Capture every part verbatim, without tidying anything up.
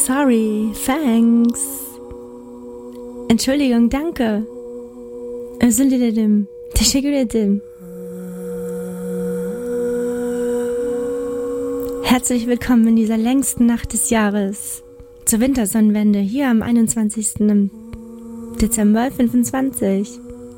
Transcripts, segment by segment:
sorry, thanks. Entschuldigung, danke. Özür dilerim, teşekkür ederim. Herzlich willkommen in dieser längsten Nacht des Jahres zur Wintersonnenwende hier am einundzwanzigsten Dezember fünfundzwanzig.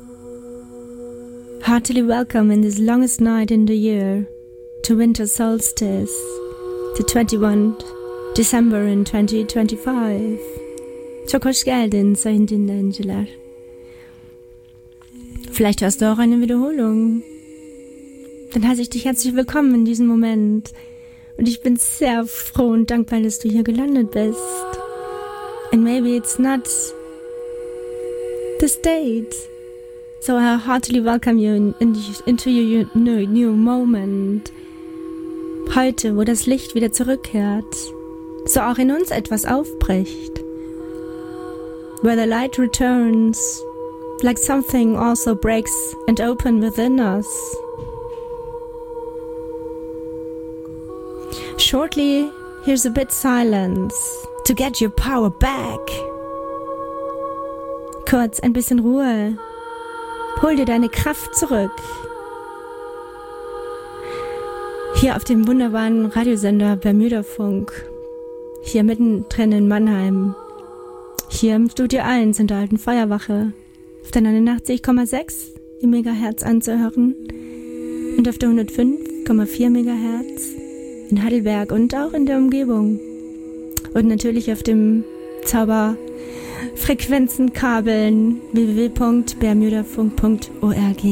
Heartily welcome in this longest night in the year to winter solstice, the twenty-first December in twenty twenty-five. Çok hoş geldin sayın dinleyiciler. Vielleicht hörst du auch eine Wiederholung. Dann heiße ich dich herzlich willkommen in diesem Moment. Und ich bin sehr froh und dankbar, dass du hier gelandet bist. And maybe it's not the state. So I heartily welcome you in, in, into your new, new moment. Heute, wo das Licht wieder zurückkehrt, so auch in uns etwas aufbricht. Where the light returns, like something also breaks and open within us. Shortly, here's a bit silence to get your power back. Kurz ein bisschen Ruhe. Hol dir deine Kraft zurück. Hier auf dem wunderbaren Radiosender Bermuda-Funk. Hier mittendrin in Mannheim. Hier im Studio eins in der alten Feuerwache. Auf der neunundachtzig Komma sechs Megahertz anzuhören. Und auf der hundertfünf Komma vier Megahertz in Heidelberg und auch in der Umgebung. Und natürlich auf dem Zauberfrequenzenkabeln w w w punkt bermudafunk punkt org.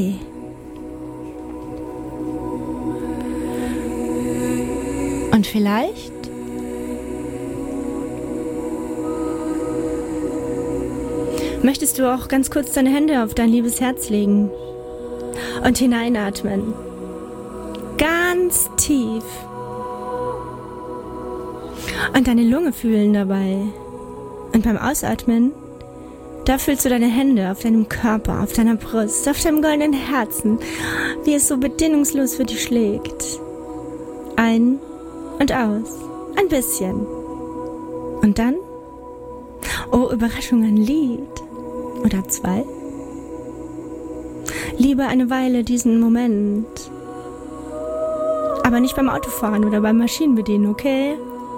Und vielleicht möchtest du auch ganz kurz deine Hände auf dein liebes Herz legen und hineinatmen. Ganz tief. Und deine Lunge fühlen dabei. Und beim Ausatmen, da fühlst du deine Hände auf deinem Körper, auf deiner Brust, auf deinem goldenen Herzen, wie es so bedingungslos für dich schlägt. Ein und aus. Ein bisschen. Und dann? Oh, Überraschung, ein Lied. Oder zwei. Liebe eine Weile diesen Moment. Aber nicht beim Autofahren oder beim Maschinenbedienen, okay?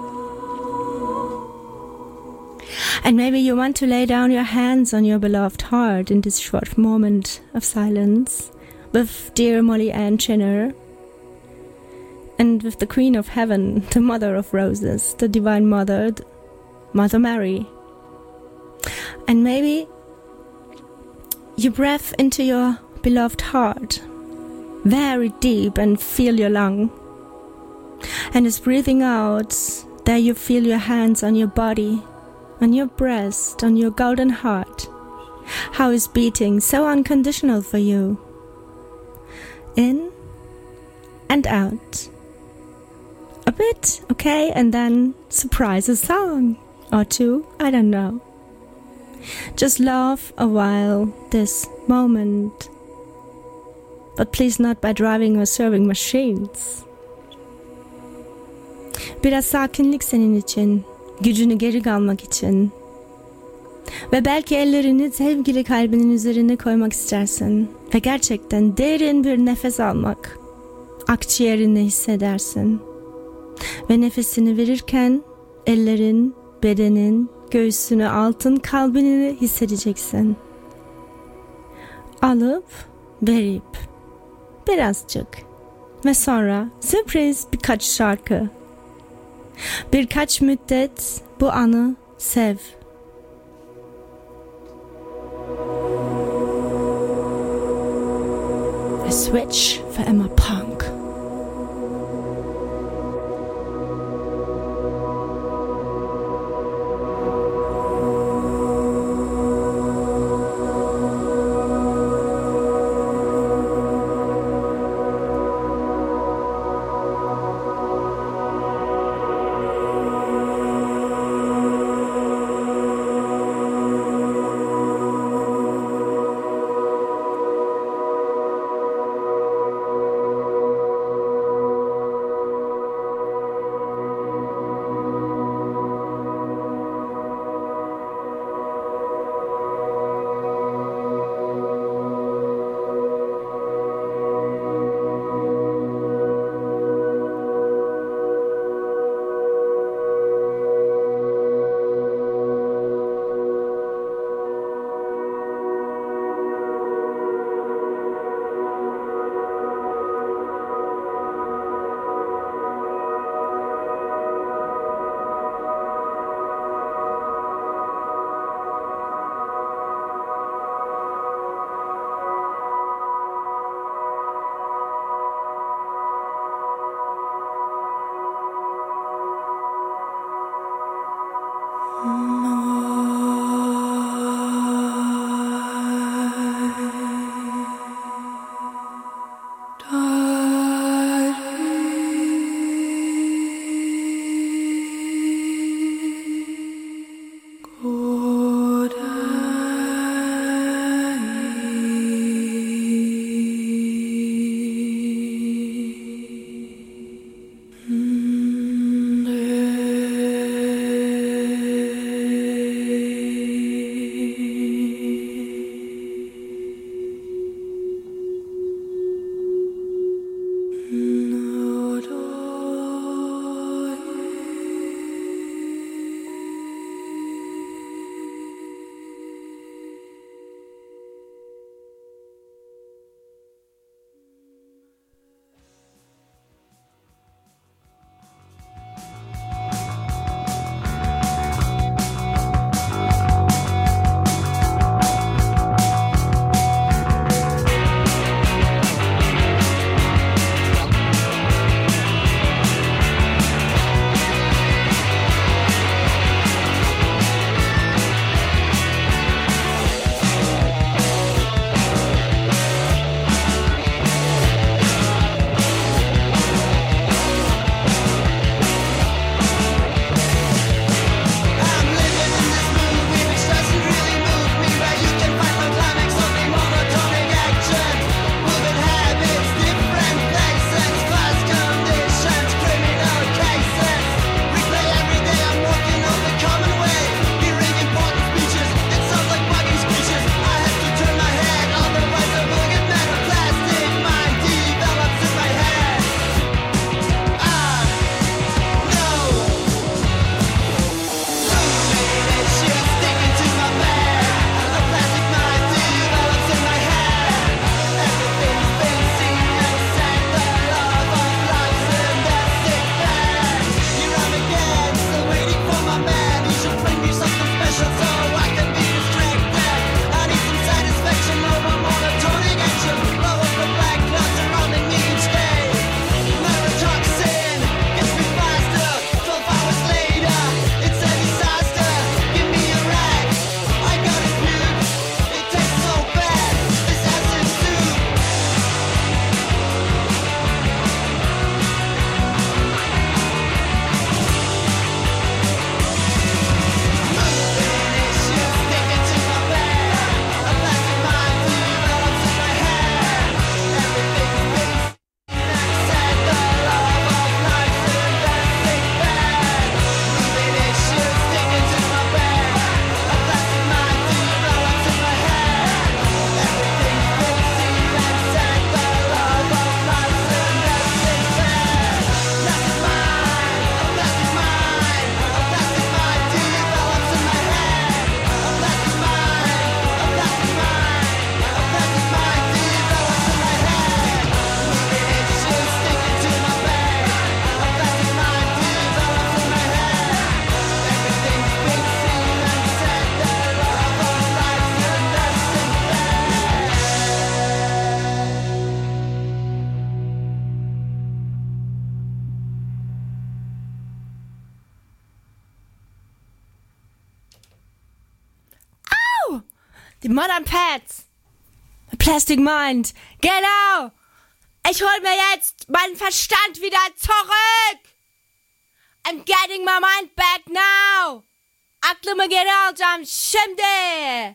And maybe you want to lay down your hands on your beloved heart in this short moment of silence with dear Molly Ann Chinner and with the Queen of Heaven, the Mother of Roses, the Divine Mother, Mother Mary. And maybe you breathe into your beloved heart very deep and feel your lung. And as breathing out, there you feel your hands on your body, on your breast, on your golden heart. How is beating so unconditional for you. In and out. A bit, okay, and then surprise a song or two, I don't know. Just love a while this moment. But please not by driving or serving machines. Biraz sakinlik senin için. Gücünü geri almak için. Ve belki ellerini sevgili kalbinin üzerine koymak istersin. Ve gerçekten derin bir nefes almak. Akciğerinde hissedersin. Ve nefesini verirken ellerin, bedenin, göğsünü, altın kalbini hissedeceksin. Alıp, verip, birazcık. Ve sonra sürpriz birkaç şarkı. Birkaç müddet bu anı sev. A switch for Emma Punk. Die Modern Pets. Plastic Mind. Genau. Ich hol mir jetzt meinen Verstand wieder zurück. I'm getting my mind back now. Aklıma geri alacağım şimdi.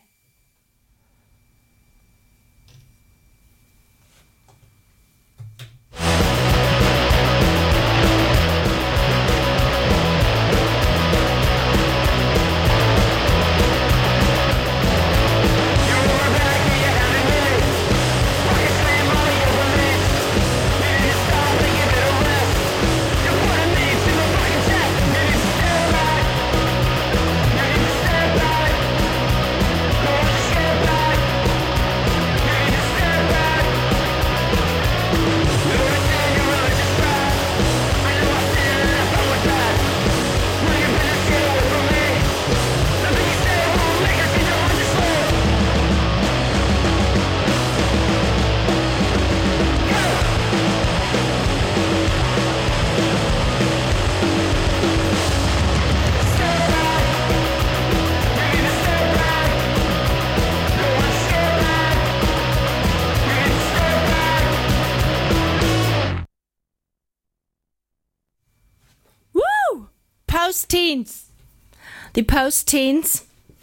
Post-teens. Die Post-teens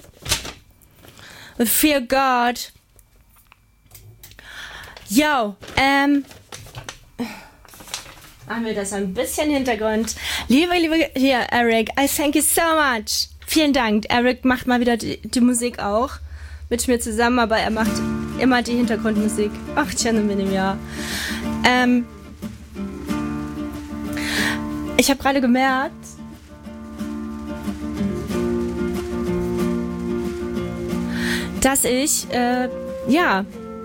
with Fear God. Yo, ähm, machen wir das ein bisschen Hintergrund. Liebe, liebe, hier, Eric, I thank you so much. Vielen Dank. Eric macht mal wieder die, die Musik auch mit mir zusammen, aber er macht immer die Hintergrundmusik. Ach, tschüss, in ja. Ähm, ich habe gerade gemerkt, dass ich, äh, ja,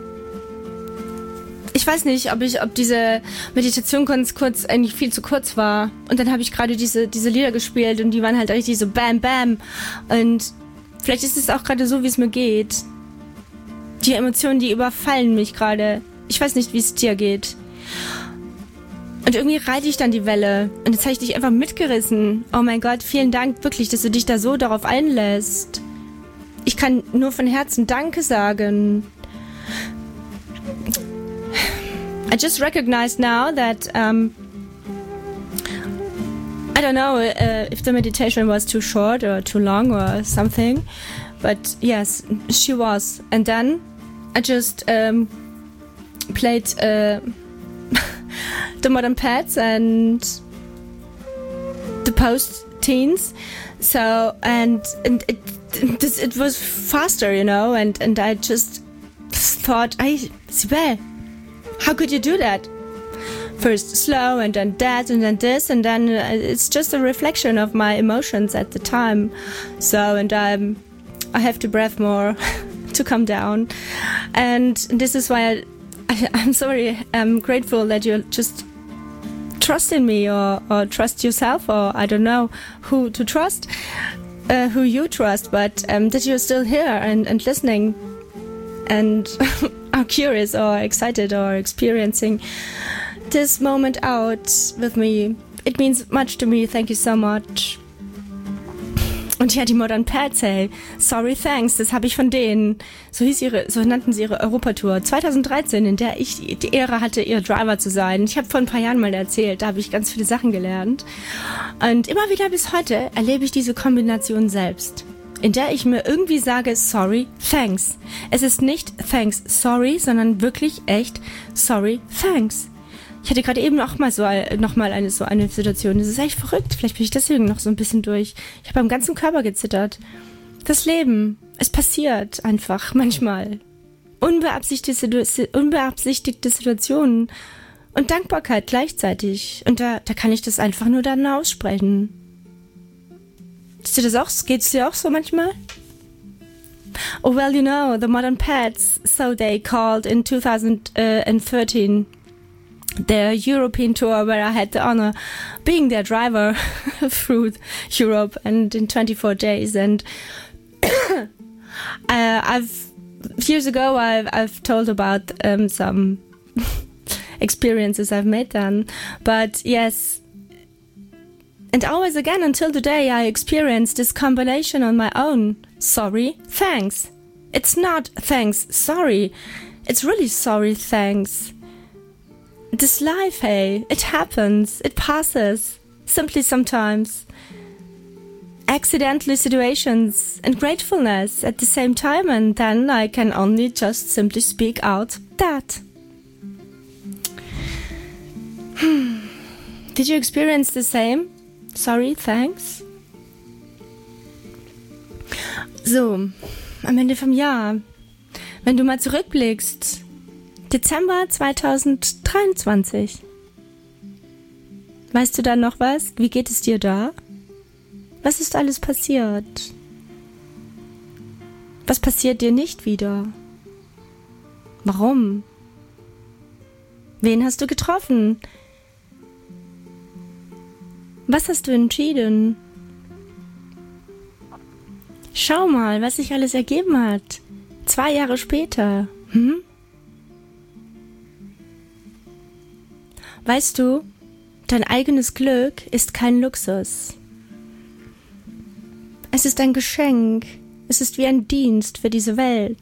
ich weiß nicht, ob ich, ob diese Meditation ganz kurz eigentlich viel zu kurz war. Und dann habe ich gerade diese, diese Lieder gespielt und die waren halt richtig so bam, bam. Und vielleicht ist es auch gerade so, wie es mir geht. Die Emotionen, die überfallen mich gerade. Ich weiß nicht, wie es dir geht. Und irgendwie reite ich dann die Welle. Und jetzt habe ich dich einfach mitgerissen. Oh mein Gott, vielen Dank wirklich, dass du dich da so darauf einlässt. Ich kann nur von Herzen Danke sagen. I just recognized now that um, I don't know uh, if the meditation was too short or too long or something, but yes, she was. And then I just um, played uh, the Modern Pets and the Post-teens. So and and it. This, it was faster, you know, and, and I just thought, hey, Sibel, how could you do that? First slow and then that and then this and then it's just a reflection of my emotions at the time. So, and I'm, I have to breathe more to come down. And this is why I, I, I'm sorry, I'm grateful that you just trust in me or, or trust yourself or I don't know who to trust. Uh, who you trust, but um, that you're still here and, and listening and are curious or excited or experiencing this moment out with me. It means much to me. Thank you so much. Und ja, die Modern Pets, hey, sorry, thanks, das habe ich von denen. So hieß ihre, so nannten sie ihre Europatour zwanzig dreizehn, in der ich die, die Ehre hatte, ihr Driver zu sein. Ich habe vor ein paar Jahren mal erzählt, da habe ich ganz viele Sachen gelernt. Und immer wieder bis heute erlebe ich diese Kombination selbst, in der ich mir irgendwie sage, sorry, thanks. Es ist nicht thanks, sorry, sondern wirklich echt sorry, thanks. Ich hatte gerade eben auch mal so noch mal eine so eine Situation. Das ist echt verrückt. Vielleicht bin ich deswegen noch so ein bisschen durch. Ich habe am ganzen Körper gezittert. Das Leben, es passiert einfach manchmal. Unbeabsichtigte, unbeabsichtigte Situationen und Dankbarkeit gleichzeitig. Und da, da kann ich das einfach nur dann aussprechen. Ist dir das auch? Geht's dir auch so manchmal? Oh well, you know, the Modern Pets, so they called in two thousand thirteen. Their European tour where I had the honor being their driver through Europe and in twenty-four days. And uh, I've years ago I've I've told about um, some experiences I've made then, but yes, and always again until today I experienced this combination on my own. Sorry, thanks. It's not thanks, sorry. It's really sorry, thanks. This life, hey, it happens, it passes, simply sometimes. Accidentally situations and gratefulness at the same time, and then I can only just simply speak out that. Did you experience the same? Sorry, thanks. So, am Ende vom Jahr, wenn du mal zurückblickst, Dezember zwanzig dreiundzwanzig. Weißt du da noch was? Wie geht es dir da? Was ist alles passiert? Was passiert dir nicht wieder? Warum? Wen hast du getroffen? Was hast du entschieden? Schau mal, was sich alles ergeben hat. Zwei Jahre später. Hm? Weißt du, dein eigenes Glück ist kein Luxus. Es ist ein Geschenk. Es ist wie ein Dienst für diese Welt.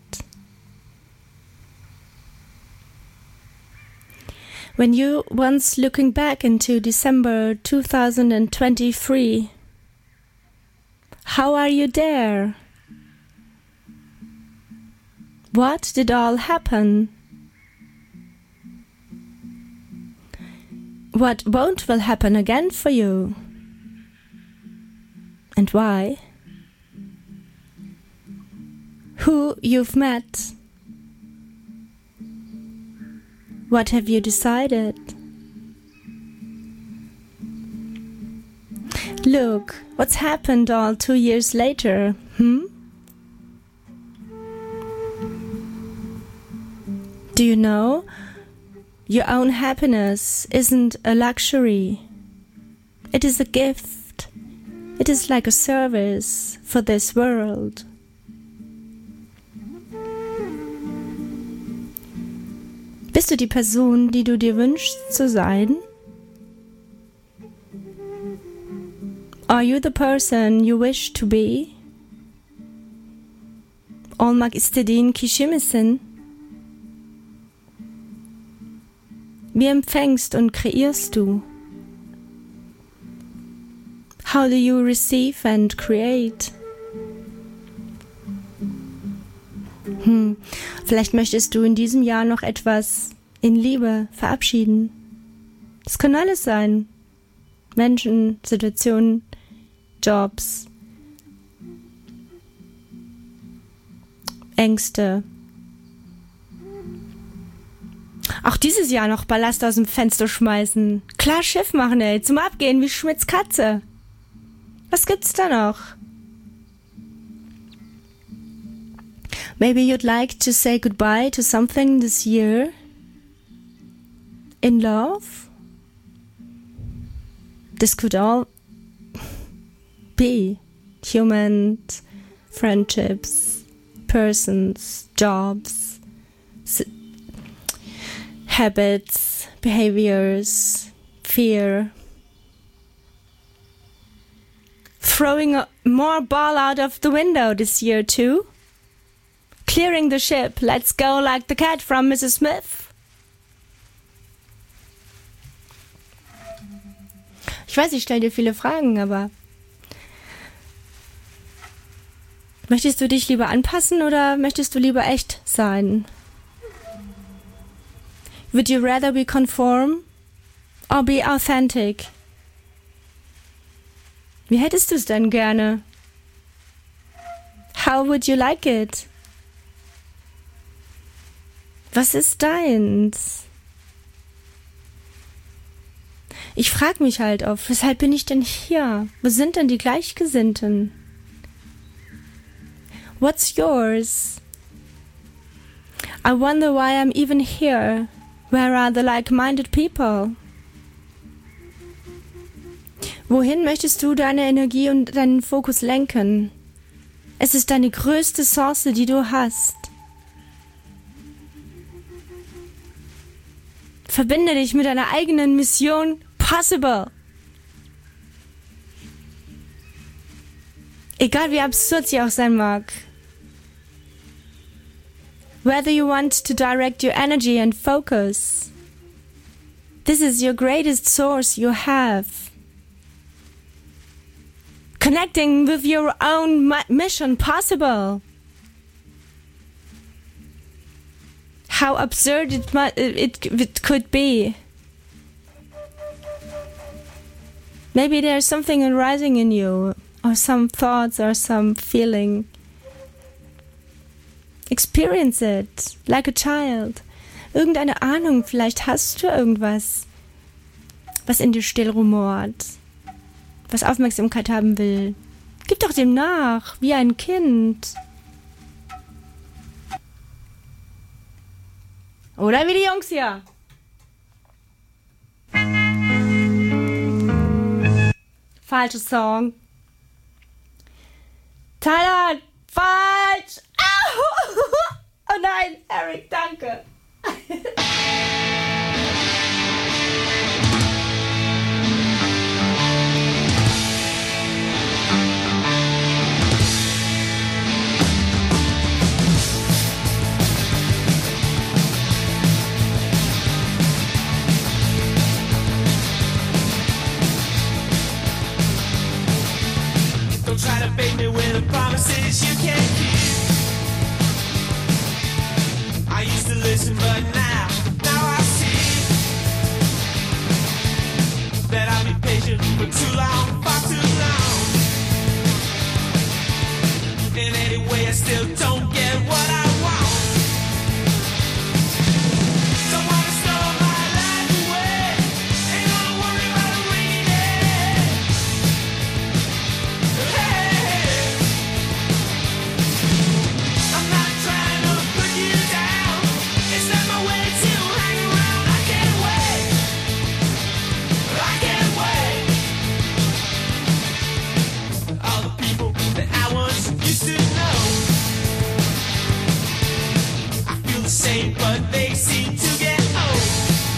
When you once looking back into December twenty twenty-three, how are you there? What did all happen? What won't will happen again for you? And why? Who you've met? What have you decided? Look, what's happened all two years later, hmm? Do you know? Your own happiness isn't a luxury. It is a gift. It is like a service for this world. Bist du die Person, die du dir wünschst zu sein? Are you the person you wish to be? Olmak istediğin kişi misin? Wie empfängst und kreierst du? How do you receive and create? Hm, vielleicht möchtest du in diesem Jahr noch etwas in Liebe verabschieden. Das kann alles sein. Menschen, Situationen, Jobs, Ängste. Auch dieses Jahr noch Ballast aus dem Fenster schmeißen. Klar Schiff machen, ey. Zum Abgehen wie Schmidts Katze. Was gibt's da noch? Maybe you'd like to say goodbye to something this year. In love? This could all be human friendships, persons, jobs, habits, behaviors, fear. Throwing a more ball out of the window this year too. Clearing the ship, let's go like the cat from Missus Smith. Ich weiß, ich stelle dir viele Fragen, aber möchtest du dich lieber anpassen oder möchtest du lieber echt sein? Would you rather be conform or be authentic? Wie hättest du es denn gerne? How would you like it? Was ist deins? Ich frage mich halt oft, weshalb bin ich denn hier? Wo sind denn die Gleichgesinnten? What's yours? I wonder why I'm even here. Where are the like-minded people? Wohin möchtest du deine Energie und deinen Fokus lenken? Es ist deine größte Chance, die du hast. Verbinde dich mit deiner eigenen Mission Possible. Egal wie absurd sie auch sein mag. whether you want to direct your energy and focus. This is your greatest source you have. Connecting with your own mission possible. How absurd it, mu- it, it could be. Maybe there's something arising in you, or some thoughts or some feeling. Experience it, like a child. Irgendeine Ahnung, vielleicht hast du irgendwas, was in dir still rumort, was Aufmerksamkeit haben will. Gib doch dem nach, wie ein Kind. Oder wie die Jungs hier. Falscher Song. Tyler, falsch! Au! Oh nein, Eric, danke. Don't try to bait me with promises you can't keep. I used to listen, but now, now I see that I've been patient for too long, far too long. And anyway, I still don't get what I want. Don't wanna store my life away. Ain't gonna worry about a rainy day. Hey, I'm not trying to put you down. It's not my way to hang around. I can't wait. I can't wait. All the people that I once used to know, I feel the same, but they seem to get old.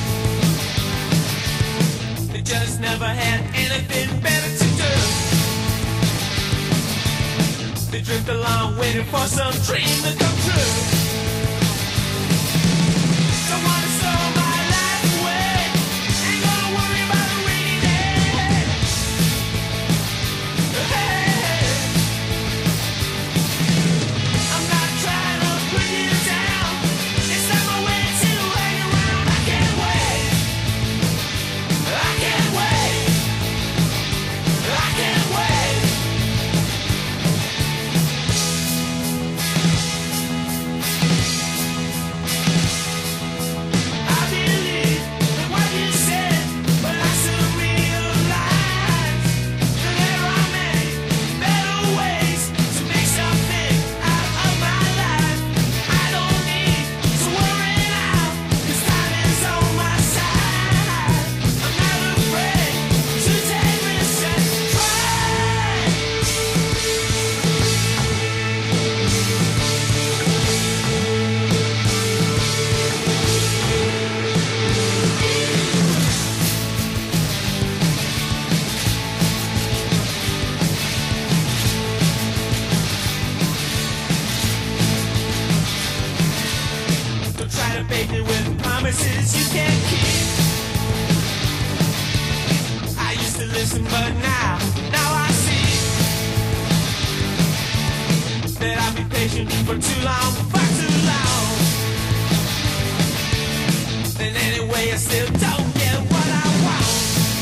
They just never had anything better to do. They drift along waiting for some dream to come true. Don't wanna store my life away. Ain't gonna worry about a rainy day. Hey, I'm not trying to put you down. It's not my way to hang around. I can't wait. I can't wait. I can't wait. I believe in what you said, but I soon realized that there are many better ways to make something out of my life. I don't need to worry now, 'cause time is on my side. I'm not afraid to take risks and try. Don't try to bait me with promises you can't keep. I used to listen, but now, now I see that I've been patient for too long, far too long. And anyway, I still don't get what I want.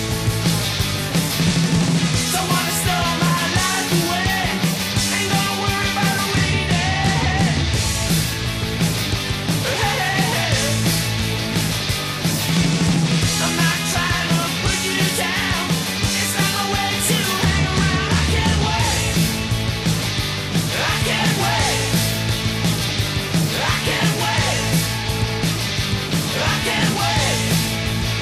Don't wanna store my life away. Ain't gonna worry about a rainy day. Hey, I'm not trying to put you down. It's not my way to hang around. I can't wait. I can't wait. I can't wait. I can't wait.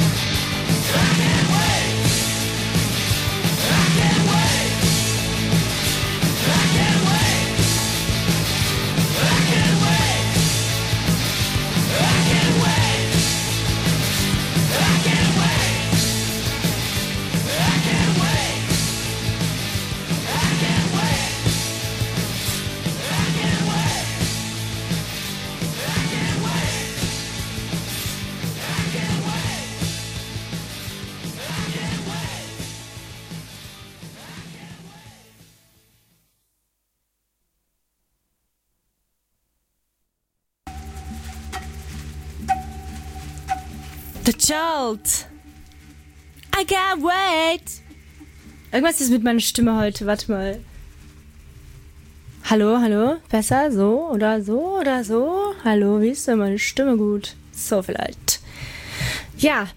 The Jolt. I can't wait. Irgendwas ist mit meiner Stimme heute. Warte mal. Hallo, hallo? Besser? So oder so oder so? Hallo, wie ist denn meine Stimme gut? So vielleicht. Ja.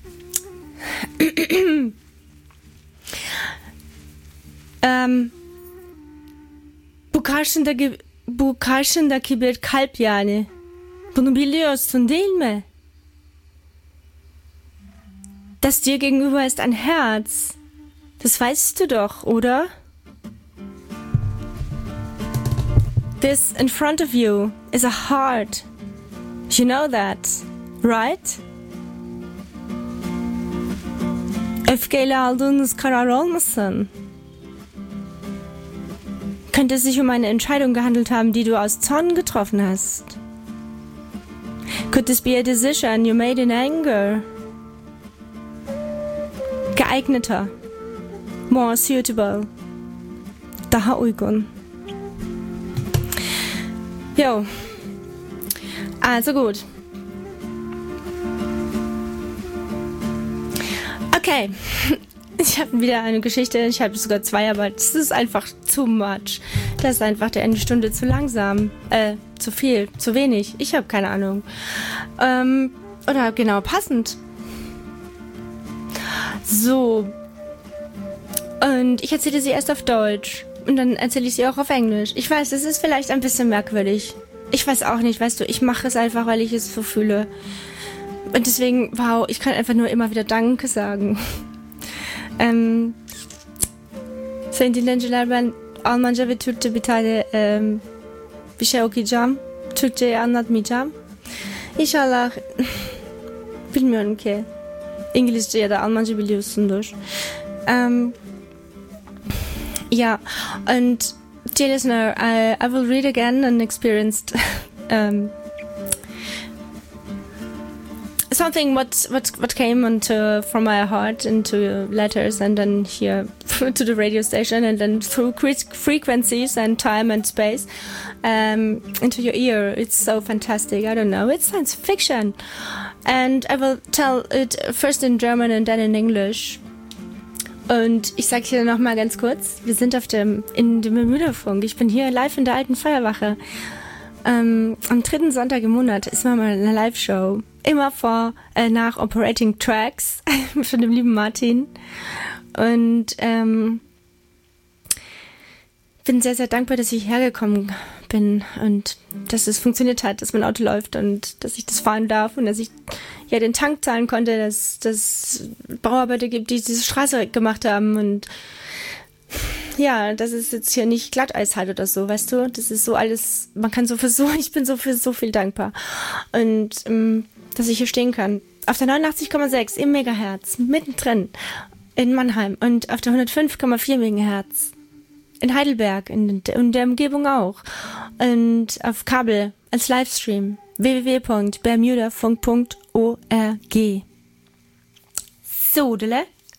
ähm. Bu karşındaki, bu karşındaki bir kalp yani. Bunu biliyorsun değil mi? Das dir gegenüber ist ein Herz. Das weißt du doch, oder? This in front of you is a heart. You know that, right? Öfkeyle aldığınız karar olmasın. Könnte es sich um eine Entscheidung gehandelt haben, die du aus Zorn getroffen hast? Could this be a decision you made in anger? Geeigneter. More suitable. Daha uygun. Jo. Also gut. Okay. Ich habe wieder eine Geschichte. Ich habe sogar zwei, aber das ist einfach too much. Das ist einfach der eine Stunde zu langsam. Äh, zu viel, zu wenig. Ich habe keine Ahnung. Ähm, oder genau, passend. So. Und ich erzähle sie erst auf Deutsch. Und dann erzähle ich sie auch auf Englisch. Ich weiß, es ist vielleicht ein bisschen merkwürdig. Ich weiß auch nicht, weißt du, ich mache es einfach, weil ich es so fühle. Und deswegen, wow, ich kann einfach nur immer wieder Danke sagen. Um, sayın dinleyiciler, ben Almanca ve Türkçe bir tane um, bir şey okuyacağım. Türkçeyi anlatmayacağım. İnşallah bilmiyorum ki İngilizce ya da Almanca biliyorsundur. Um, ja, and dear listener, I, I will read again an experienced um, something what what what came into from my heart into letters and then here to the radio station and then through frequencies and time and space um, into your ear. It's so fantastic. I don't know. It's science fiction, and I will tell it first in German and then in English. Und ich sage hier noch mal ganz kurz: Wir sind auf dem in dem Bermuda-Funk. Ich bin hier live in der alten Feuerwache. Ähm, am dritten Sonntag im Monat ist mal eine Live-Show. Immer vor, äh, nach Operating Tracks von dem lieben Martin. Und ähm, bin sehr, sehr dankbar, dass ich hergekommen bin und dass es funktioniert hat, dass mein Auto läuft und dass ich das fahren darf und dass ich ja den Tank zahlen konnte, dass es Bauarbeiter gibt, die diese Straße gemacht haben und ja, dass es jetzt hier nicht Glatteis hat oder so, weißt du? Das ist so alles, man kann so für so, ich bin so für so viel dankbar. Und ähm, dass ich hier stehen kann. Auf der neunundachtzig Komma sechs im Megahertz, mittendrin in Mannheim und auf der hundertfünf Komma vier Megahertz in Heidelberg, in, in der Umgebung auch. Und auf Kabel als Livestream w w w punkt bermudafunk punkt org. So, Dele.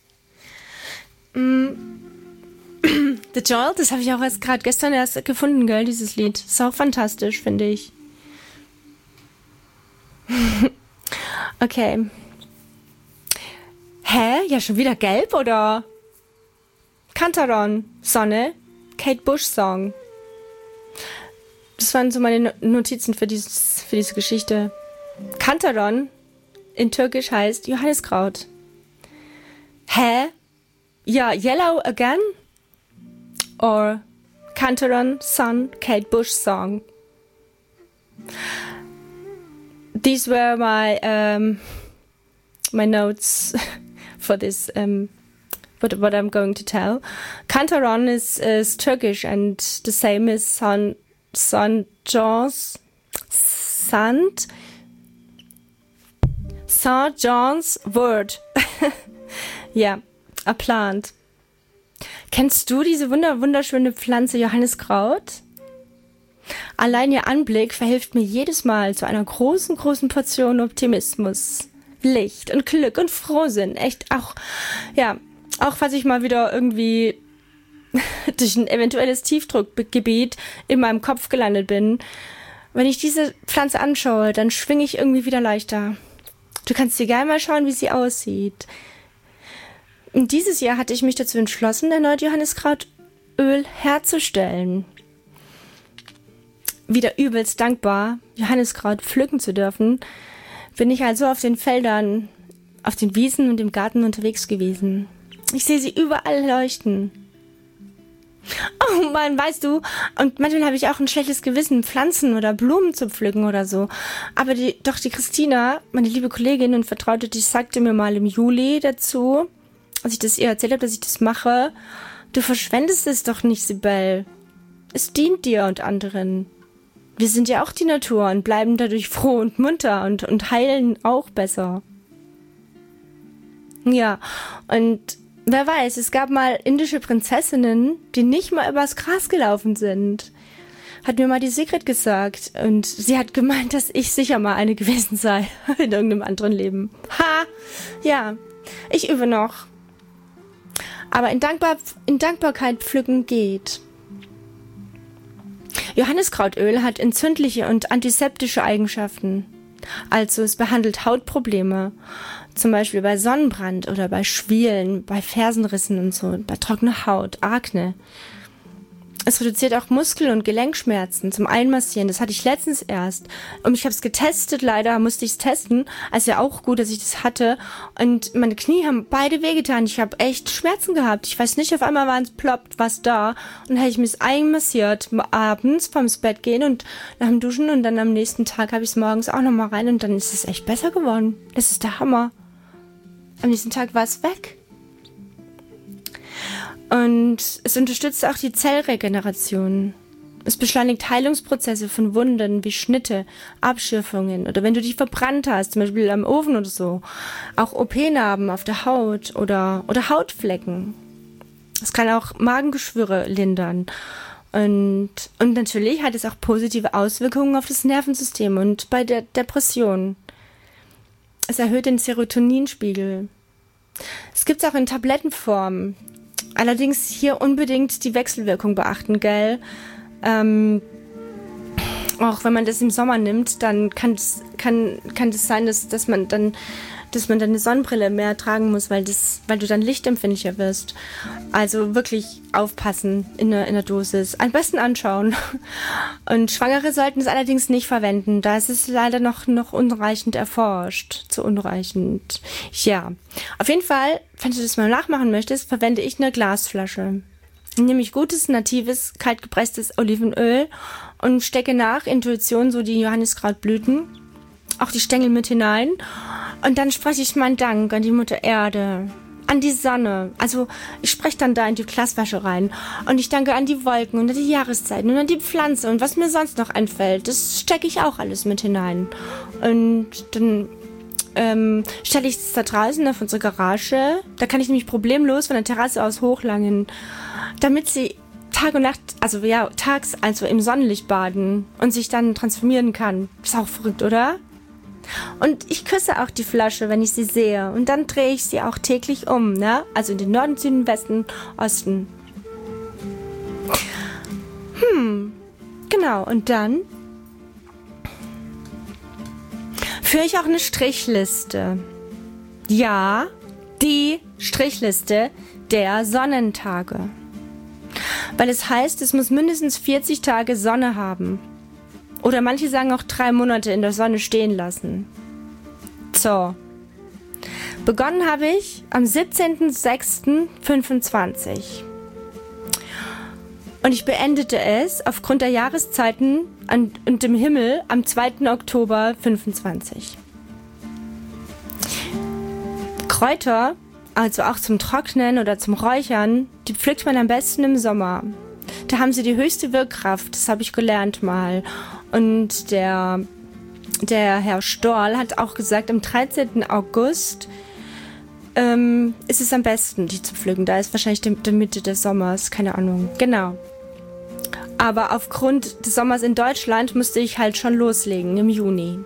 Mm. The Jolt, das habe ich auch erst gerade gestern erst gefunden, gell, dieses Lied. Ist auch fantastisch, finde ich. Okay. Hä? Ja, schon wieder gelb, oder? Kantaron, Sonne, Kate Bush Song. Das waren so meine Notizen für, dieses, für diese Geschichte. Kantaron in Türkisch heißt Johanniskraut. Hä? Ja, Yellow Again? Or Kantaron, Sun, Kate Bush Song. These were my um, my notes for this. Um, what what I'm going to tell. Kantaron is is Turkish and the same is San San John's Sant Saint John's Wort. Ja, a plant. Kennst du diese wunder wunderschöne Pflanze Johanniskraut? Allein ihr Anblick verhilft mir jedes Mal zu einer großen, großen Portion Optimismus, Licht und Glück und Frohsinn. Echt auch, ja, auch falls ich mal wieder irgendwie durch ein eventuelles Tiefdruckgebiet in meinem Kopf gelandet bin. Wenn ich diese Pflanze anschaue, dann schwinge ich irgendwie wieder leichter. Du kannst dir gerne mal schauen, wie sie aussieht. Und dieses Jahr hatte ich mich dazu entschlossen, erneut Johanniskrautöl herzustellen. Wieder übelst dankbar, Johanniskraut pflücken zu dürfen, bin ich also auf den Feldern, auf den Wiesen und im Garten unterwegs gewesen. Ich sehe sie überall leuchten. Oh Mann, weißt du, und manchmal habe ich auch ein schlechtes Gewissen, Pflanzen oder Blumen zu pflücken oder so. Aber die, doch die Christina, meine liebe Kollegin und Vertraute, die sagte mir mal im Juli dazu, als ich das ihr erzählt habe, dass ich das mache, du verschwendest es doch nicht, Sibel. Es dient dir und anderen. Wir sind ja auch die Natur und bleiben dadurch froh und munter und, und heilen auch besser. Ja, und wer weiß, es gab mal indische Prinzessinnen, die nicht mal übers Gras gelaufen sind. Hat mir mal die Sigrid gesagt. Und sie hat gemeint, dass ich sicher mal eine gewesen sei in irgendeinem anderen Leben. Ha! Ja, ich übe noch. Aber in, Dankbar- in Dankbarkeit pflücken geht. Johanniskrautöl hat entzündliche und antiseptische Eigenschaften. Also es behandelt Hautprobleme, zum Beispiel bei Sonnenbrand oder bei Schwielen, bei Fersenrissen und so, bei trockener Haut, Akne. Es reduziert auch Muskel- und Gelenkschmerzen zum Einmassieren. Das hatte ich letztens erst. Und ich habe es getestet, leider musste ich es testen. Also ja auch gut, dass ich das hatte. Und meine Knie haben beide wehgetan. Ich habe echt Schmerzen gehabt. Ich weiß nicht, auf einmal war es ploppt was da. Und dann habe ich mir es einmassiert abends vorm Bett gehen und nach dem Duschen. Und dann am nächsten Tag habe ich es morgens auch nochmal rein. Und dann ist es echt besser geworden. Das ist der Hammer. Am nächsten Tag war es weg. Und es unterstützt auch die Zellregeneration. Es beschleunigt Heilungsprozesse von Wunden wie Schnitte, Abschürfungen oder wenn du dich verbrannt hast, zum Beispiel am Ofen oder so. Auch O P-Narben auf der Haut oder, oder Hautflecken. Es kann auch Magengeschwüre lindern. Und, und natürlich hat es auch positive Auswirkungen auf das Nervensystem und bei der Depression. Es erhöht den Serotoninspiegel. Es gibt es auch in Tablettenform. Allerdings hier unbedingt die Wechselwirkung beachten, gell? Ähm, auch wenn man das im Sommer nimmt, dann kann es kann, kann das sein, dass, dass man dann dass man dann eine Sonnenbrille mehr tragen muss, weil das, weil du dann lichtempfindlicher wirst. Also wirklich aufpassen in der, in der Dosis. Am besten anschauen. Und Schwangere sollten es allerdings nicht verwenden. Da ist es leider noch, noch unreichend erforscht. Zu unreichend. Ja. Auf jeden Fall, wenn du das mal nachmachen möchtest, verwende ich eine Glasflasche. Nehme ich gutes, natives, kaltgepresstes Olivenöl und stecke nach Intuition so die Johanniskrautblüten, auch die Stängel mit hinein. Und dann spreche ich meinen Dank an die Mutter Erde, an die Sonne. Also ich spreche dann da in die Glasflasche rein. Und ich danke an die Wolken und an die Jahreszeiten und an die Pflanze und was mir sonst noch einfällt. Das stecke ich auch alles mit hinein. Und dann ähm, stelle ich es da draußen auf unsere Garage. Da kann ich nämlich problemlos von der Terrasse aus hochlangen, damit sie Tag und Nacht, also ja, tags also im Sonnenlicht baden und sich dann transformieren kann. Ist auch verrückt, oder? Und ich küsse auch die Flasche, wenn ich sie sehe. Und dann drehe ich sie auch täglich um, ne? Also in den Norden, Süden, Westen, Osten. Hm, genau. Und dann führe ich auch eine Strichliste. Ja, die Strichliste der Sonnentage. Weil es heißt, es muss mindestens vierzig Tage Sonne haben. Oder manche sagen auch drei Monate in der Sonne stehen lassen. So. Begonnen habe ich am siebzehnten sechsten fünfundzwanzig. Und ich beendete es aufgrund der Jahreszeiten an, und dem Himmel am zweiten Oktober fünfundzwanzig. Kräuter, also auch zum Trocknen oder zum Räuchern, die pflückt man am besten im Sommer. Da haben sie die höchste Wirkkraft, das habe ich gelernt mal. Und der, der Herr Storl hat auch gesagt, am dreizehnten August ähm, ist es am besten, die zu pflücken. Da ist wahrscheinlich die, die Mitte des Sommers, keine Ahnung. Genau. Aber aufgrund des Sommers in Deutschland musste ich halt schon loslegen im Juni.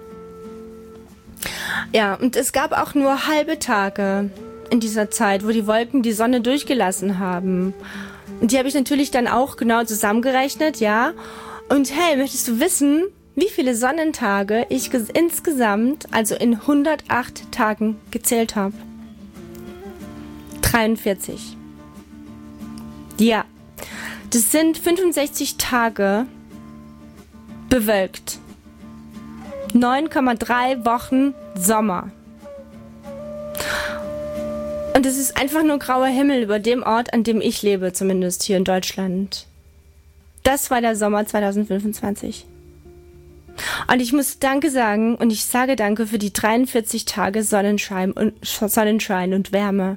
Ja, und es gab auch nur halbe Tage in dieser Zeit, wo die Wolken die Sonne durchgelassen haben. Und die habe ich natürlich dann auch genau zusammengerechnet, ja. Und hey, möchtest du wissen, wie viele Sonnentage ich ges- insgesamt, also in hundertacht Tagen, gezählt habe. dreiundvierzig. Ja, das sind fünfundsechzig Tage bewölkt. neun Komma drei Wochen Sommer. Und es ist einfach nur grauer Himmel über dem Ort, an dem ich lebe, zumindest hier in Deutschland. Das war der Sommer zwanzig fünfundzwanzig. Und ich muss Danke sagen und ich sage Danke für die dreiundvierzig Tage Sonnenschein und, Sonnenschein und Wärme.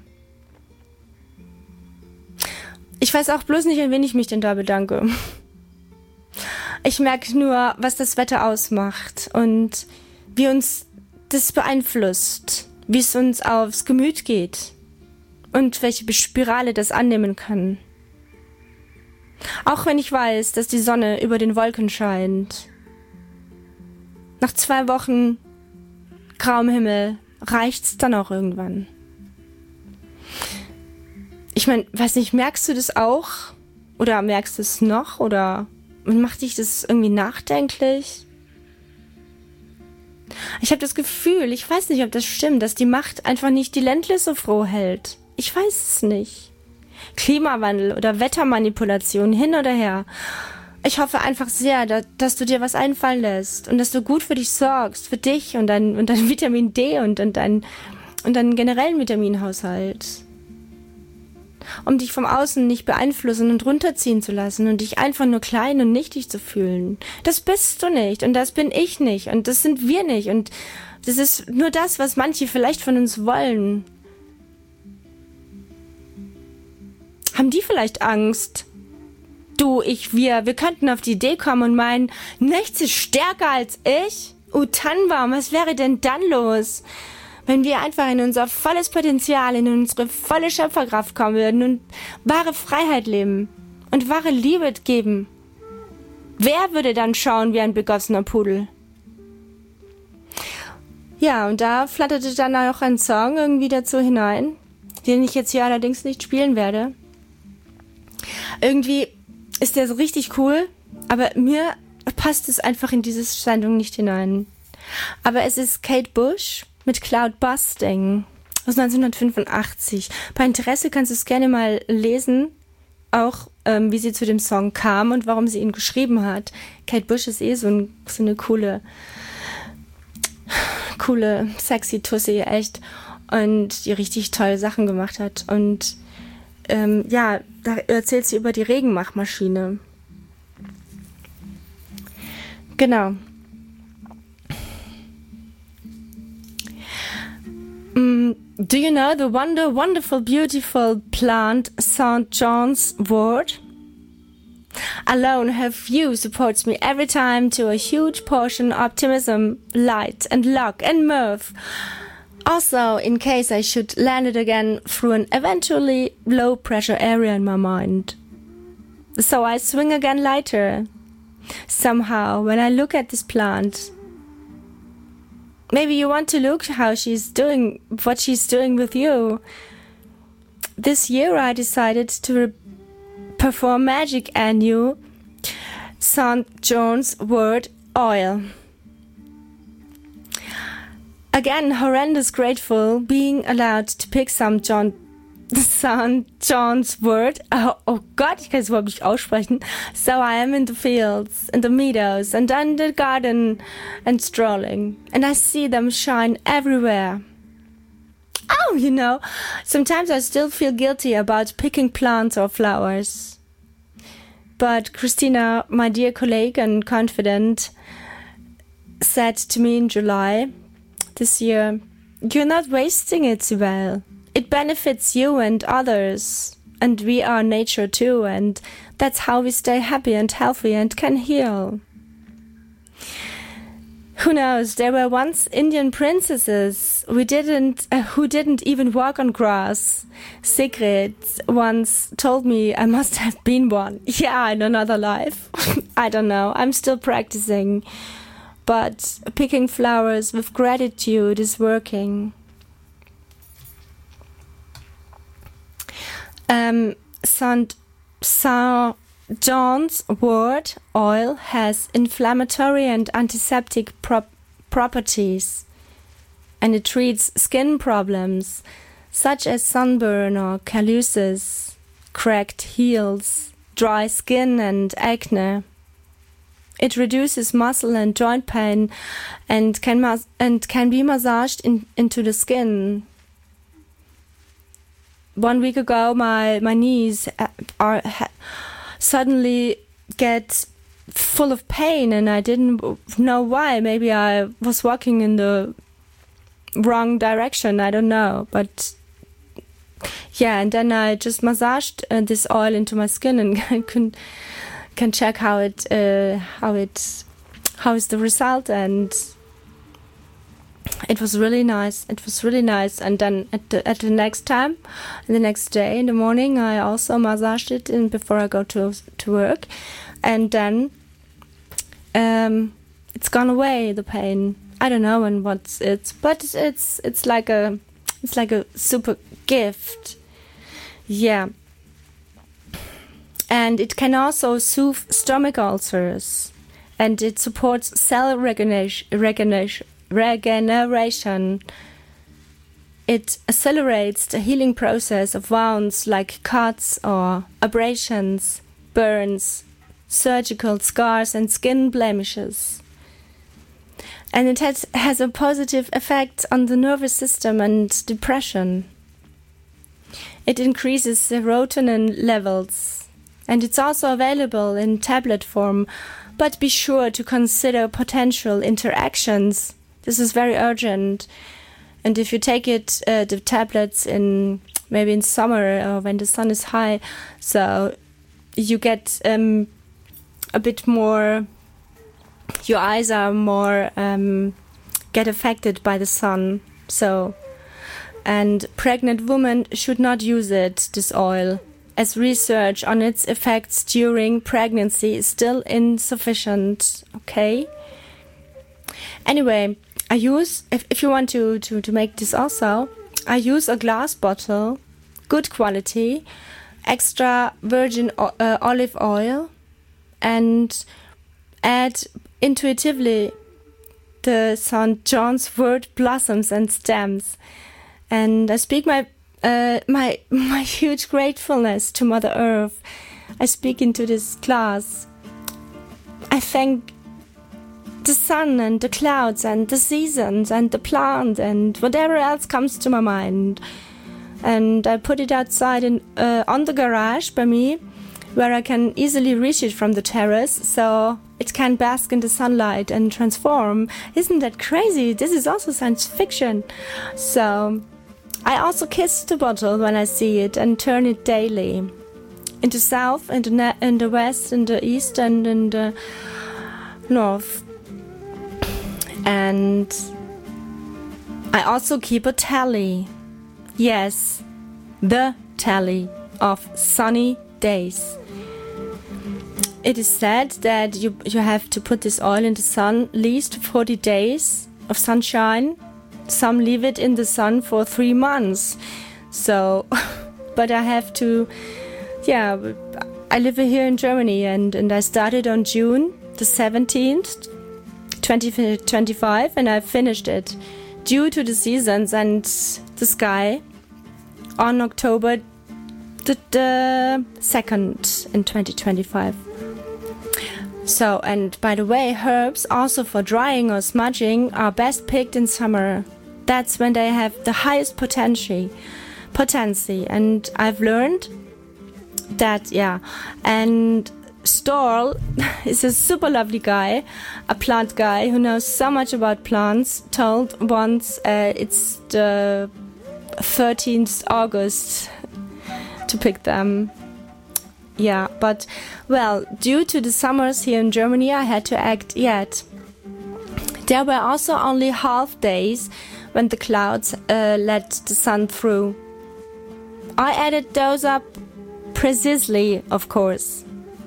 Ich weiß auch bloß nicht, an wen ich mich denn da bedanke. Ich merke nur, was das Wetter ausmacht und wie uns das beeinflusst, wie es uns aufs Gemüt geht und welche Spirale das annehmen kann. Auch wenn ich weiß, dass die Sonne über den Wolken scheint. Nach zwei Wochen grauem Himmel reicht's dann auch irgendwann. Ich meine, weiß nicht, merkst du das auch? Oder merkst du es noch? Oder macht dich das irgendwie nachdenklich? Ich habe das Gefühl, ich weiß nicht, ob das stimmt, dass die Macht einfach nicht die Ländler so froh hält. Ich weiß es nicht. Klimawandel oder Wettermanipulation, hin oder her. Ich hoffe einfach sehr, da, dass du dir was einfallen lässt und dass du gut für dich sorgst, für dich und dein, und dein Vitamin D und, und, dein, und deinen generellen Vitaminhaushalt. Um dich vom Außen nicht beeinflussen und runterziehen zu lassen und dich einfach nur klein und nichtig zu fühlen. Das bist du nicht und das bin ich nicht und das sind wir nicht und das ist nur das, was manche vielleicht von uns wollen. Haben die vielleicht Angst? Du, ich, wir, wir könnten auf die Idee kommen und meinen, nichts ist stärker als ich? Oh, Tannenbaum, was wäre denn dann los? Wenn wir einfach in unser volles Potenzial, in unsere volle Schöpferkraft kommen würden und wahre Freiheit leben und wahre Liebe geben. Wer würde dann schauen wie ein begossener Pudel? Ja, und da flatterte dann auch ein Song irgendwie dazu hinein, den ich jetzt hier allerdings nicht spielen werde. Irgendwie ist der so richtig cool, aber mir passt es einfach in diese Sendung nicht hinein. Aber es ist Kate Bush mit Cloud Busting aus neunzehnhundertfünfundachtzig. Bei Interesse kannst du es gerne mal lesen, auch ähm, wie sie zu dem Song kam und warum sie ihn geschrieben hat. Kate Bush ist eh so, ein, so eine coole, coole, sexy Tussi, echt. Und die richtig tolle Sachen gemacht hat. Und ähm, ja, da erzählt sie über die Regenmachmaschine. Genau. Mm, do you know the wonder, wonderful, beautiful plant Saint John's wort? Alone her view supports me every time to a huge portion optimism, light and luck and mirth. Also, in case I should land it again through an eventually low pressure area in my mind. So I swing again lighter. Somehow, when I look at this plant, maybe you want to look how she's doing, what she's doing with you. This year I decided to re- perform magic and you, Saint John's wort oil. Again, horrendous grateful being allowed to pick some John, Saint John's wort. Oh, oh Gott, ich kann es überhaupt nicht aussprechen. So I am in the fields, in the meadows, and in the garden, and strolling, and I see them shine everywhere. Oh, you know, sometimes I still feel guilty about picking plants or flowers. But Christina, my dear colleague and confidant, said to me in July this year, "You're not wasting it, Sibel. It benefits you and others. And we are nature too, and that's how we stay happy and healthy and can heal." Who knows, there were once Indian princesses we didn't, uh, who didn't even walk on grass. Sigrid once told me I must have been one. Yeah, in another life. I don't know, I'm still practicing. But picking flowers with gratitude is working. Um, Saint, Saint John's wort oil has inflammatory and antiseptic prop- properties, and it treats skin problems such as sunburn or calluses, cracked heels, dry skin and acne. It reduces muscle and joint pain and can mas- and can be massaged in- into the skin. One week ago, my, my knees are ha- suddenly get full of pain, and I didn't know why. Maybe I was walking in the wrong direction, I don't know. But yeah, and then I just massaged uh, this oil into my skin, and I can can check how it uh, how it how is the result, and it was really nice. It was really nice. And then at the at the next time, the next day in the morning, I also massaged it in before I go to to work, and then um, it's gone away, the pain. I don't know and what's it's, but it's it's like a it's like a super gift. Yeah. And it can also soothe stomach ulcers, and it supports cell regeneration. regeneration regeneration. It accelerates the healing process of wounds like cuts or abrasions, burns, surgical scars and skin blemishes. And it has, has a positive effect on the nervous system and depression. It increases serotonin levels, and it's also available in tablet form, but be sure to consider potential interactions. This is very urgent. And if you take it, uh, the tablets in maybe in summer or when the sun is high, so you get um, a bit more, your eyes are more, um, get affected by the sun. So, and pregnant women should not use it, this oil, as research on its effects during pregnancy is still insufficient. Okay? Anyway, I use, if, if you want to, to, to make this also, I use a glass bottle, good quality, extra virgin o- uh, olive oil, and add intuitively the Saint John's wort blossoms and stems. And I speak my uh, my my huge gratefulness to Mother Earth. I speak into this glass. I thank the sun and the clouds and the seasons and the plant and whatever else comes to my mind. And I put it outside in, uh, on the garage by me, where I can easily reach it from the terrace, so it can bask in the sunlight and transform. Isn't that crazy? This is also science fiction. So I also kiss the bottle when I see it and turn it daily. In the south, in the, ne- in the west, in the east and in the north. And I also keep a tally. Yes, the tally of sunny days. It is said that you you have to put this oil in the sun at least forty days of sunshine. Some leave it in the sun for three months. So, but I have to, yeah, I live here in Germany, and, and I started on June the seventeenth, twenty twenty-five, and I finished it due to the seasons and the sky on October the, the second in twenty twenty-five. So, and by the way, herbs also for drying or smudging are best picked in summer. That's when they have the highest potency. Potency, and I've learned that, yeah. And Storl is a super lovely guy, a plant guy who knows so much about plants. Told once uh, it's the thirteenth of August to pick them. Yeah, but, well, due to the summers here in Germany, I had to act yet. There were also only half days when the clouds uh, let the sun through. I added those up precisely, of course.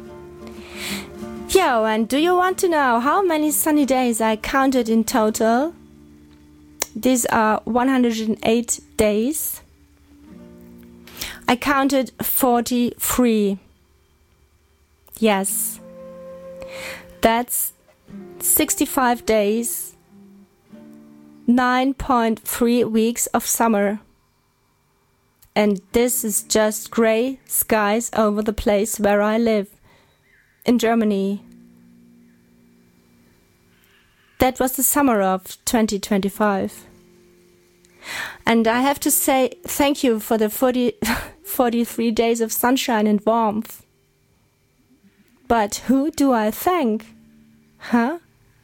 Yo, and do you want to know how many sunny days I counted in total? These are one hundred eight days. I counted forty-three. Yes. That's sixty-five days, nine point three weeks of summer. And this is just grey skies over the place where I live, in Germany. That was the summer of twenty twenty-five. And I have to say thank you for the forty, forty-three days of sunshine and warmth. But who do I thank? Huh?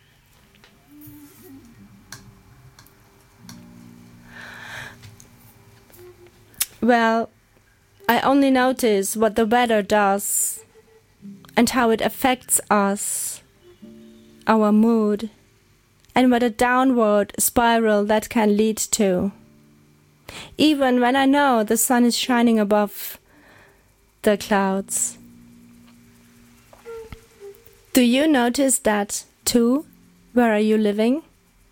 Well, I only notice what the weather does and how it affects us, our mood, and what a downward spiral that can lead to. Even when I know the sun is shining above the clouds. Do you notice that too? Where are you living?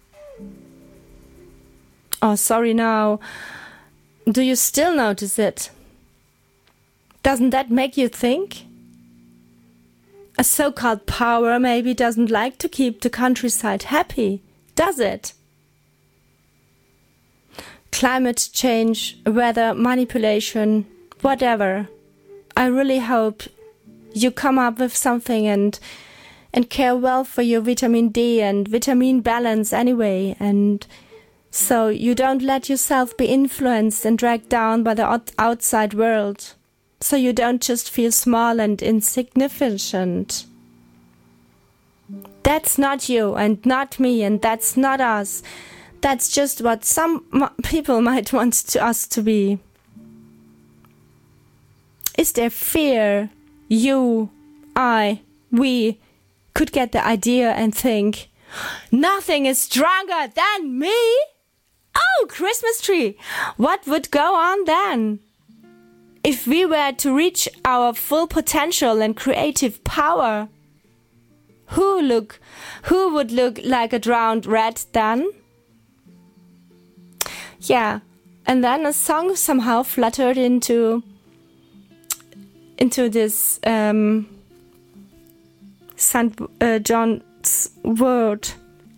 Oh, sorry now. Do you still notice it? Doesn't that make you think? A so-called power maybe doesn't like to keep the countryside happy, does it? Climate change, weather manipulation, whatever. I really hope you come up with something and and care well for your vitamin D and vitamin balance anyway, and so you don't let yourself be influenced and dragged down by the out- outside world. So you don't just feel small and insignificant. That's not you and not me and that's not us. That's just what some m- people might want to us to be. Is there fear? You, I, we could get the idea and think, nothing is stronger than me? Oh, Christmas tree! What would go on then? If we were to reach our full potential and creative power, who look, who would look like a drowned rat then? Yeah, and then a song somehow fluttered into into this um, Saint Uh, John's word.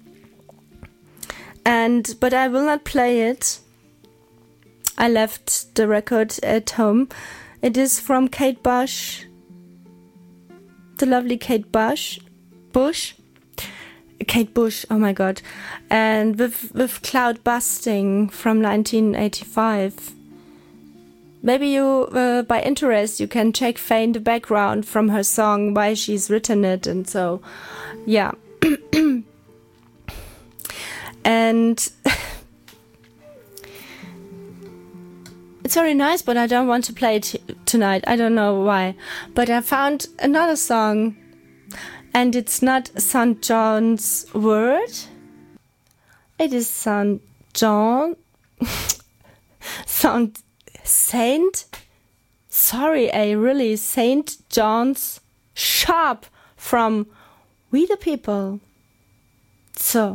And but I will not play it. I left the record at home. It is from Kate Bush, the lovely Kate Bush, Bush, Kate Bush. Oh my God! And with with Cloud Busting from nineteen eighty-five. Maybe you, uh, by interest, you can check Faye the background from her song, why she's written it, and so, yeah. And it's very nice, but I don't want to play it tonight. I don't know why. But I found another song, and it's not Saint John's word. It is Saint John. Saint Saint. Sorry, a really Saint John's shop from We the People. So.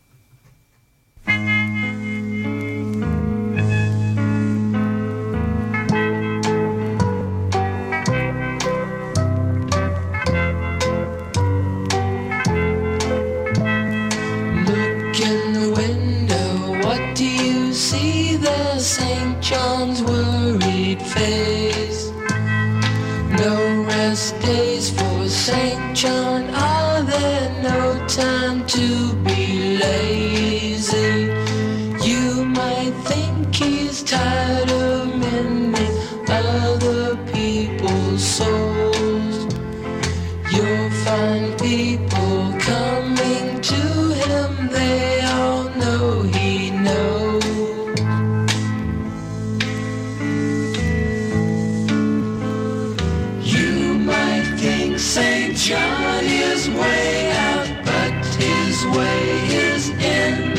Saint John's worried face. No rest days for Saint John. Are there no time to be lazy? You might think he's tired of mending other people's souls. You'll find people coming to him. They all know he knows. Saint John is way out, but his way is in.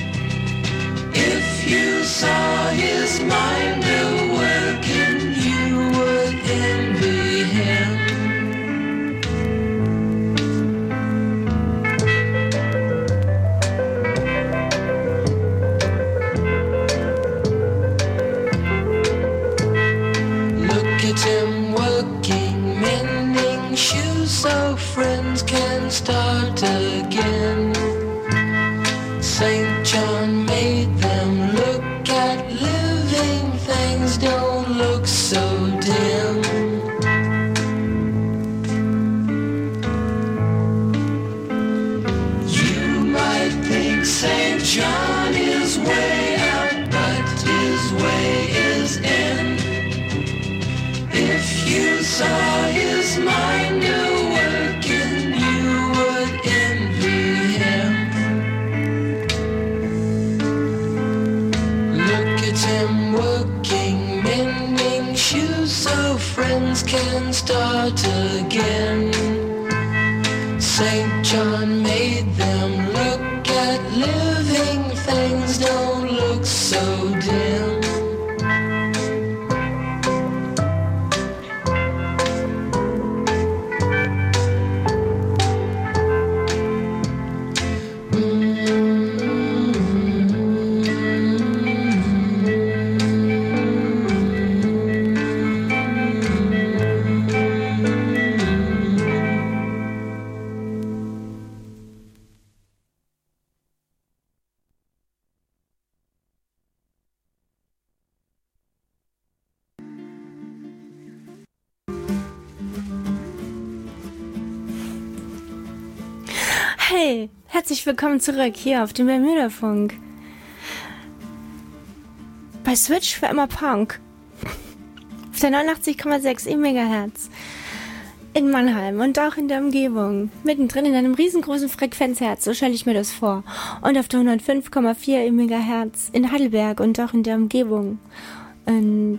If you saw his mind at work, and you would envy him. Look at him working, mending shoes. again. Saint John made them look at living things, don't look so dim. You might think Saint John is way out, but his way is in. If you saw his mind working, you would envy him. Look at him working, mending shoes so friends can start again. Saint John made them look at living things, don't look so dim. Hey, herzlich willkommen zurück hier auf dem Bermuda-Funk. Bei Switch für immer Punk. Auf der neunundachtzig Komma sechs Megahertz. In Mannheim und auch in der Umgebung. Mittendrin in einem riesengroßen Frequenzherz, so stelle ich mir das vor. Und auf der hundertfünf Komma vier Megahertz in Heidelberg und auch in der Umgebung. Und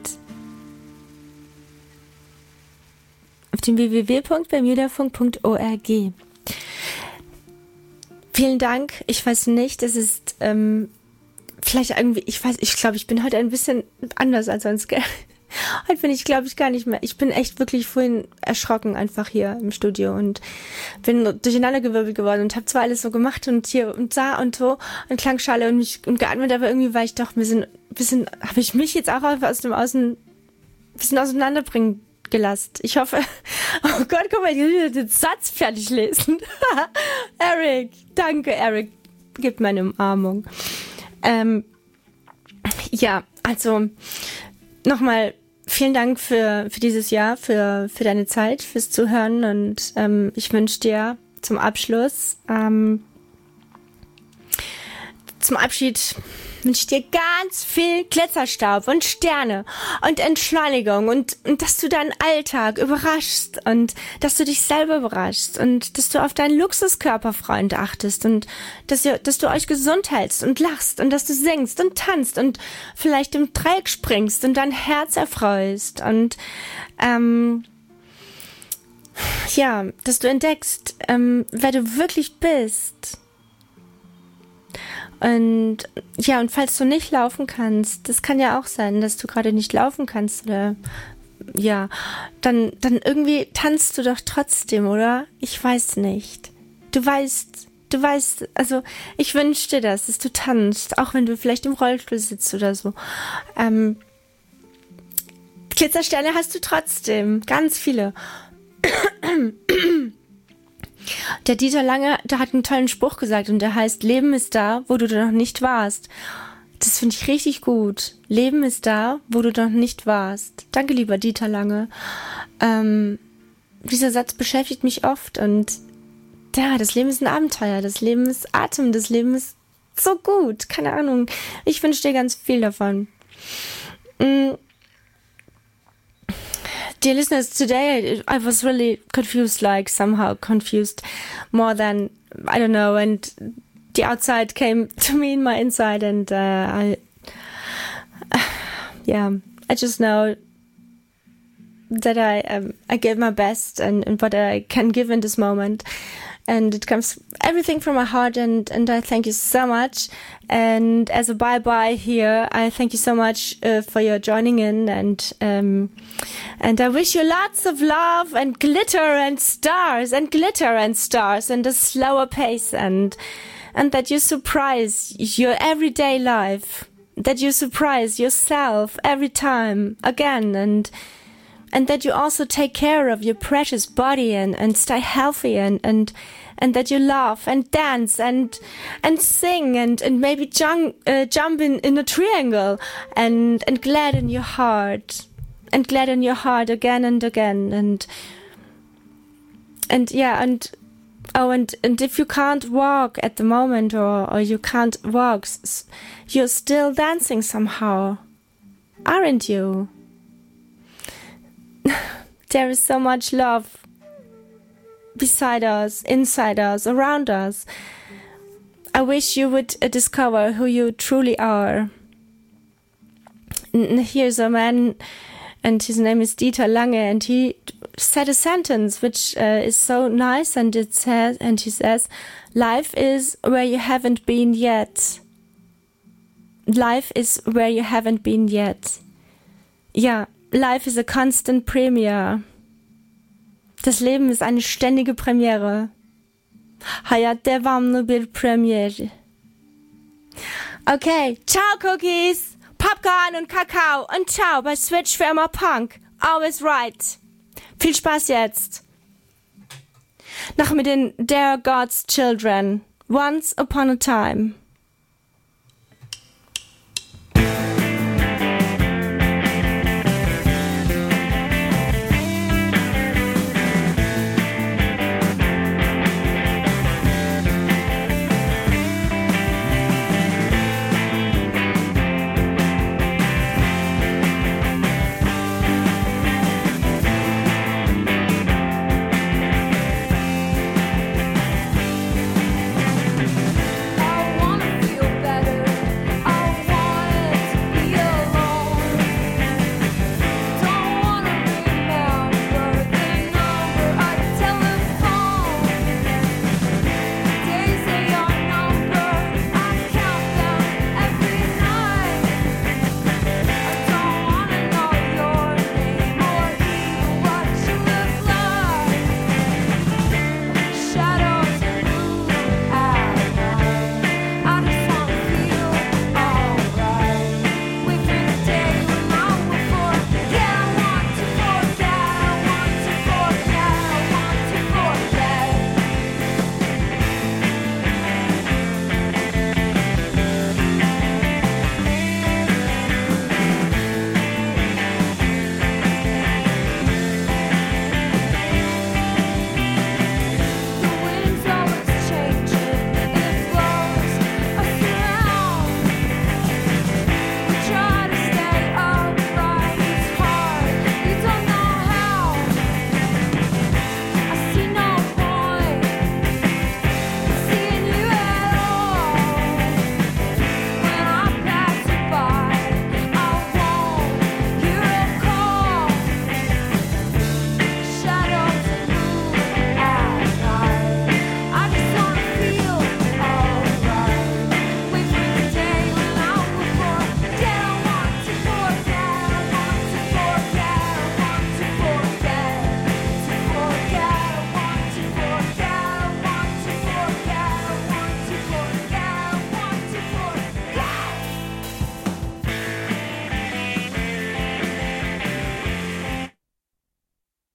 auf dem w w w punkt bermudafunk punkt org. Vielen Dank. Ich weiß nicht, es ist ähm, vielleicht irgendwie, ich weiß, ich glaube, ich bin heute ein bisschen anders als sonst, gell? Heute bin ich, glaube ich, gar nicht mehr. Ich bin echt wirklich vorhin erschrocken einfach hier im Studio und bin durcheinandergewirbelt geworden und habe zwar alles so gemacht und hier und da und so und Klangschale und mich und geatmet, aber irgendwie war ich doch ein bisschen, bisschen habe ich mich jetzt auch aus dem Außen ein bisschen auseinanderbringen gelassen. Ich hoffe, oh Gott, guck mal, ich will den Satz fertig lesen. Eric, danke, Eric, gib meine Umarmung. Ähm, ja, also nochmal vielen Dank für, für dieses Jahr, für, für deine Zeit, fürs Zuhören und ähm, ich wünsche dir zum Abschluss, ähm, zum Abschied wünsche ich dir ganz viel Glitzerstaub und Sterne und Entschleunigung und, und dass du deinen Alltag überraschst und dass du dich selber überraschst und dass du auf deinen Luxuskörperfreund achtest und dass ihr, dass du euch gesund hältst und lachst und dass du singst und tanzt und vielleicht im Dreieck springst und dein Herz erfreust und ähm, ja, dass du entdeckst, ähm, wer du wirklich bist. Und ja, und falls du nicht laufen kannst, das kann ja auch sein, dass du gerade nicht laufen kannst oder ja, dann, dann irgendwie tanzt du doch trotzdem, oder? Ich weiß nicht. Du weißt, du weißt, also ich wünsche dir das, dass du tanzt, auch wenn du vielleicht im Rollstuhl sitzt oder so. Ähm, Glitzersterne hast du trotzdem, ganz viele. Der Dieter Lange, der hat einen tollen Spruch gesagt und der heißt, Leben ist da, wo du noch nicht warst. Das finde ich richtig gut. Leben ist da, wo du noch nicht warst. Danke, lieber Dieter Lange. Ähm, dieser Satz beschäftigt mich oft und ja, das Leben ist ein Abenteuer, das Leben ist Atem, das Leben ist so gut. Keine Ahnung. Ich wünsche dir ganz viel davon. Mm. Dear listeners, today I was really confused, like somehow confused more than, I don't know, and the outside came to me in my inside and uh, I, uh, yeah, I just know that I um, I gave my best and, and what I can give in this moment. And it comes everything from my heart and, and I thank you so much. And as a bye-bye here, I thank you so much uh, for your joining in and um, and I wish you lots of love and glitter and stars and glitter and stars and a slower pace and and that you surprise your everyday life, that you surprise yourself every time again and and that you also take care of your precious body and, and stay healthy and, and and that you laugh and dance and and sing and, and maybe jump, uh, jump in, in a triangle and, and gladden your heart and gladden your heart again and again and and yeah and oh and, and if you can't walk at the moment or, or you can't walk, you're still dancing somehow, aren't you? There is so much love beside us, inside us, around us. I wish you would uh, discover who you truly are. And here's a man, and his name is Dieter Lange, and he said a sentence which uh, is so nice, and it says, and he says, "Life is where you haven't been yet. Life is where you haven't been yet." Ja, life is a constant premiere. Das Leben ist eine ständige Premiere. Hayat devam nu bir premiere. Okay, ciao Cookies, Popcorn und Kakao und ciao bei Switch für immer Punk. Always right. Viel Spaß jetzt. Noch mit den Dare God's Children. Once upon a time.